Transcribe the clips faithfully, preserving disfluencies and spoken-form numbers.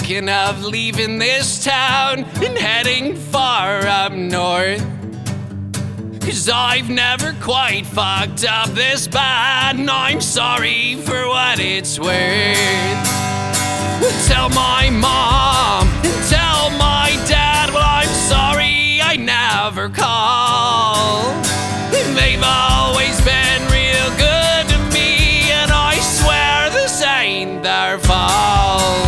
thinking of leaving this town and heading far up north. Cause I've never quite fucked up this bad, and I'm sorry for what it's worth. Tell my mom and tell my dad, well, I'm sorry I never called. They've always been real good to me, and I swear this ain't their fault.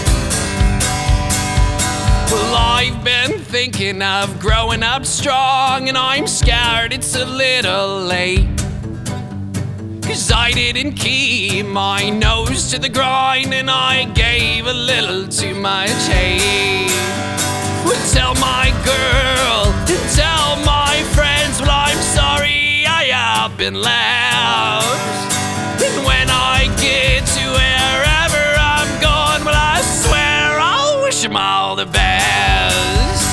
Well, I've been thinking of growing up strong, and I'm scared it's a little late. Cause I didn't keep my nose to the grind, and I gave a little too much hate. Well, tell my girl and tell my friends, well, I'm sorry I have been loud. And when I get to wherever I'm going, well, I swear I'll wish them all the best.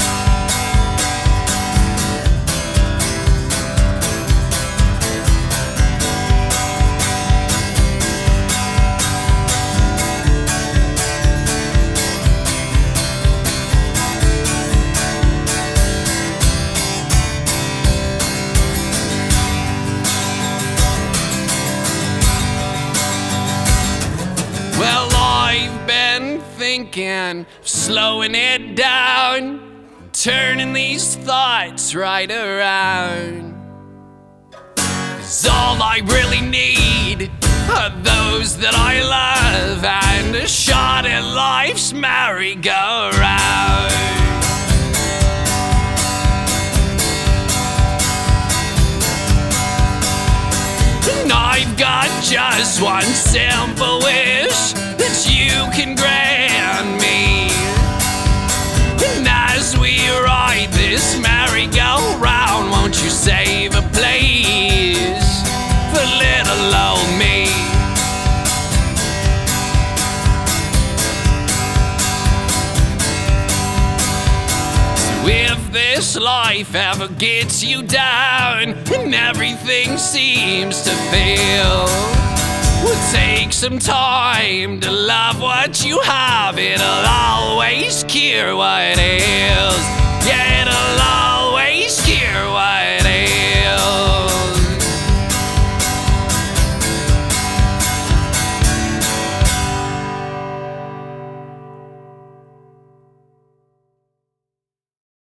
Well, I've been thinking, slowing it down, turning these thoughts right around. 'Cause all I really need are those that I love and a shot at life's merry-go-round. And I've got just one simple wish that you can grant me. And as we ride this merry-go-round, won't you save a place for little old me? So if this life ever gets you down and everything seems to fail, well, take some time to love what you have. It'll always cure what ails. Yeah, it'll